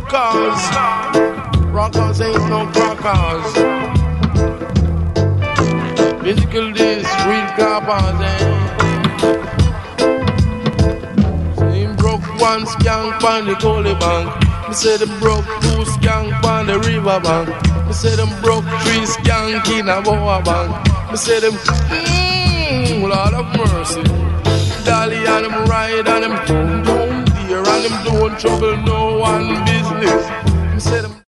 rockers. Rockers ain't no crackers. Physical this, real grabbers, Say him broke one skank on the Gully Bank. Me say them broke two skank on the river bank. Me say them broke three skank in a Boa bank. Me say them, Lord of mercy. Dolly and them ride and them down deer and them don't trouble no one business. Me say them.